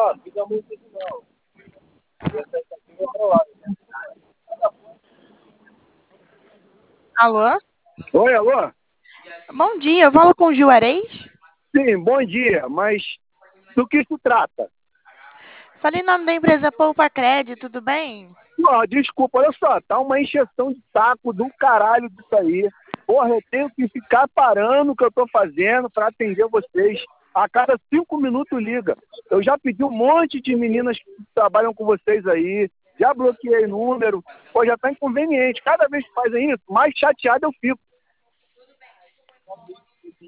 Alô? Oi, alô? Bom dia, eu falo com o Juarez? Sim, bom dia, mas do que se trata? Falei em nome da empresa Poupa Crédito, tudo bem? Não, desculpa, olha só, tá uma encheção de saco do caralho disso aí. Porra, eu tenho que ficar parando o que eu tô fazendo para atender vocês. A cada 5 minutos liga. Eu já pedi um monte de meninas que trabalham com vocês aí, já bloqueei número, pô, já tá inconveniente. Cada vez que fazem isso, mais chateado eu fico.